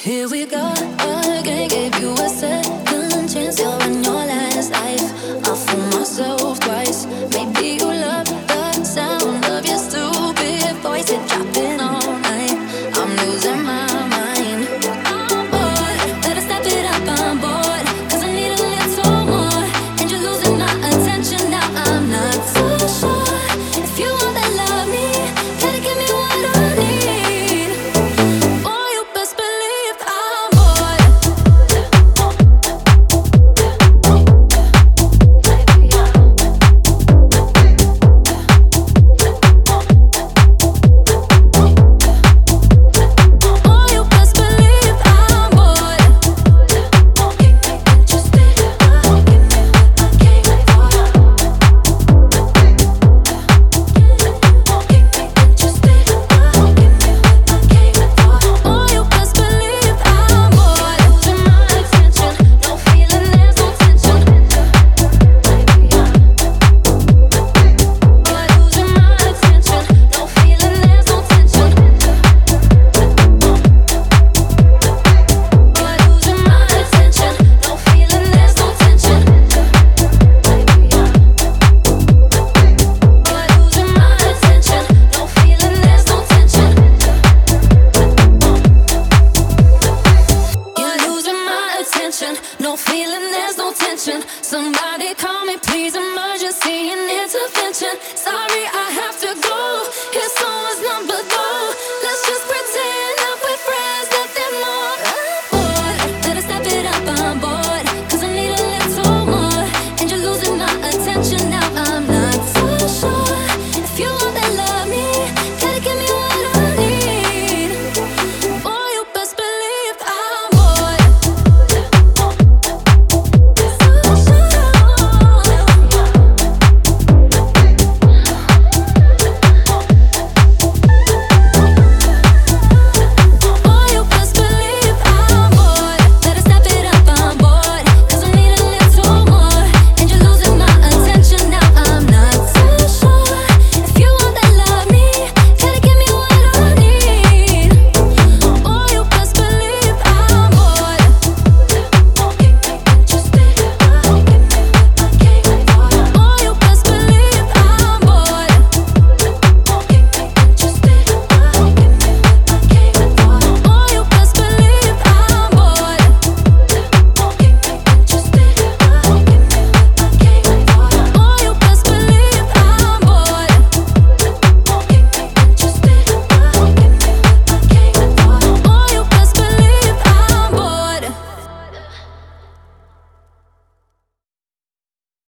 Here we go again, gave you a second chance. You're in your last life. I fool myself twice. Maybe you love the sound of your stupid voice. It dropping all night. I'm losing my mind. I'm bored, better step it up, I'm bored. 'Cause I need a little more. And you're losing my attention now. I'm not so sure if you wanna love me. Gotta give me what I need. Oh, you best believe I'm bored. Oh, you best believe I'm bored. Just stay up, give me what I came for. Just stay up, give me what I came for. Oh, you best believe I'm bored. Losing my attention, no feeling, there's no tension. Boy, losing my attention, no feeling, there's no tension. Boy, losing my attention, no feeling, there's no tension. Boy, losing my attention, no feeling, there's no tension. You're losing my attention, no feeling, there's no tension. Somebody call me, please, emergency and intervention. Sorry, I have to go. Here's some